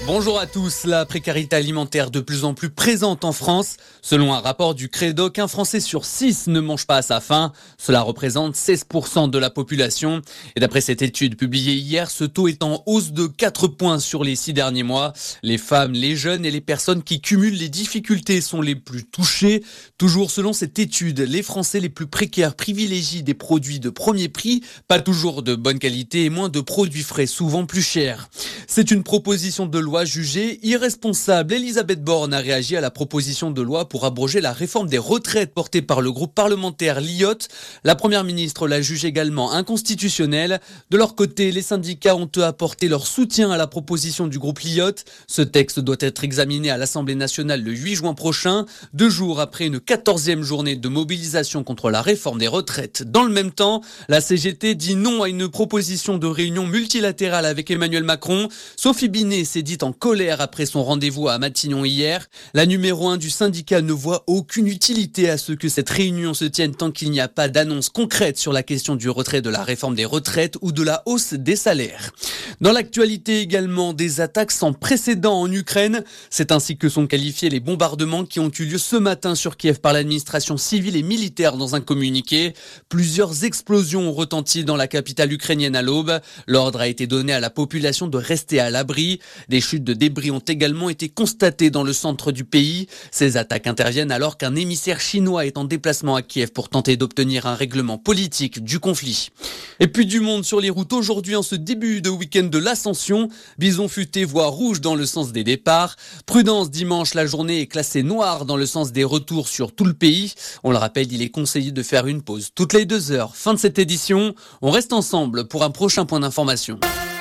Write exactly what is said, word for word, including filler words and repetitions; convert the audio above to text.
Bonjour à tous. La précarité alimentaire de plus en plus présente en France. Selon un rapport du Crédoc, un Français sur six ne mange pas à sa faim. Cela représente seize pour cent de la population. Et d'après cette étude publiée hier, ce taux est en hausse de quatre points sur les six derniers mois. Les femmes, les jeunes et les personnes qui cumulent les difficultés sont les plus touchées. Toujours selon cette étude, les Français les plus précaires privilégient des produits de premier prix, pas toujours de bonne qualité et moins de produits frais, souvent plus chers. C'est une proposition de loi jugée irresponsable. Elisabeth Borne a réagi à la proposition de loi pour abroger la réforme des retraites portée par le groupe parlementaire L'I O T. La première ministre la juge également inconstitutionnelle. De leur côté, les syndicats ont eux apporté leur soutien à la proposition du groupe L'I O T. Ce texte doit être examiné à l'Assemblée nationale le huit juin prochain, deux jours après une quatorzième journée de mobilisation contre la réforme des retraites. Dans le même temps, la C G T dit non à une proposition de réunion multilatérale avec Emmanuel Macron. Sophie Binet s'est dite en colère après son rendez-vous à Matignon hier. La numéro un du syndicat ne voit aucune utilité à ce que cette réunion se tienne tant qu'il n'y a pas d'annonce concrète sur la question du retrait de la réforme des retraites ou de la hausse des salaires. Dans l'actualité également, des attaques sans précédent en Ukraine. C'est ainsi que sont qualifiés les bombardements qui ont eu lieu ce matin sur Kiev par l'administration civile et militaire dans un communiqué. Plusieurs explosions ont retenti dans la capitale ukrainienne à l'aube. L'ordre a été donné à la population de rester à l'abri. Des chutes de débris ont également été constatées dans le centre du pays. Ces attaques interviennent alors qu'un émissaire chinois est en déplacement à Kiev pour tenter d'obtenir un règlement politique du conflit. Et puis du monde sur les routes aujourd'hui en ce début de week-end de l'Ascension. Bison futé voie rouge dans le sens des départs. Prudence dimanche, la journée est classée noire dans le sens des retours sur tout le pays. On le rappelle, il est conseillé de faire une pause toutes les deux heures. Fin de cette édition. On reste ensemble pour un prochain point d'information.